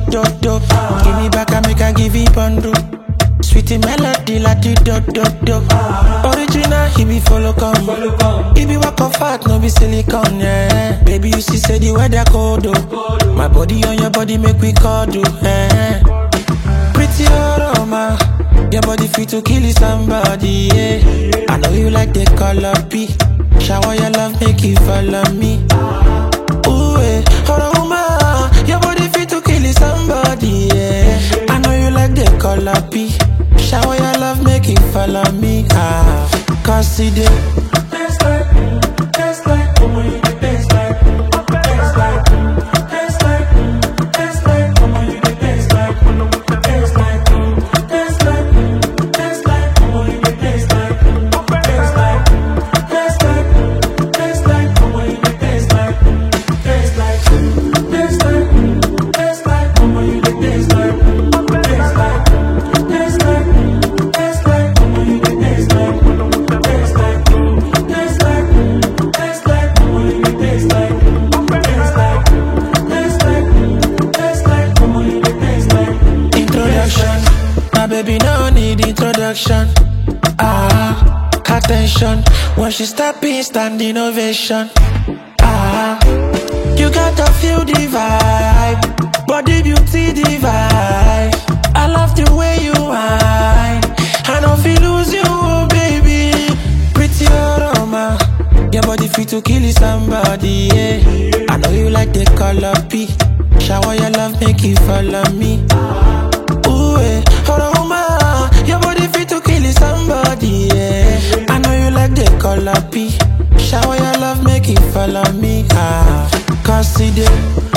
do. Give me back, I make I give it bundle. Sweetie melody like the do. Original, he be follow come. He be walk on fat, no be silicone, yeah. Baby, you see, say the weather cold, oh. My body on your body make we cuddle, yeah. Pretty aroma, your body fit to kill somebody, yeah. I know you like the color P. Shower your love, make you follow me. Ooh, aroma, your body fit to kill somebody, yeah. I know you like the color P. Shower your love, make you follow me, cause see the taste like, come on, you the taste like, come on, you the taste like, come on, you the taste like, come on, you the taste like, come on, you the taste like, come on, you the taste like. My baby no need introduction. Attention. When she step in, stand innovation. You gotta feel the vibe, body beauty divine. I love the way you whine. I don't feel lose you, baby. Pretty aroma, your body fit to kill somebody, yeah. I know you like the color P. Shower your love, make you follow me. Ooh, aroma, your body fit to kill somebody, yeah. I know you like the color P. Shower your love, make you follow me, cause see the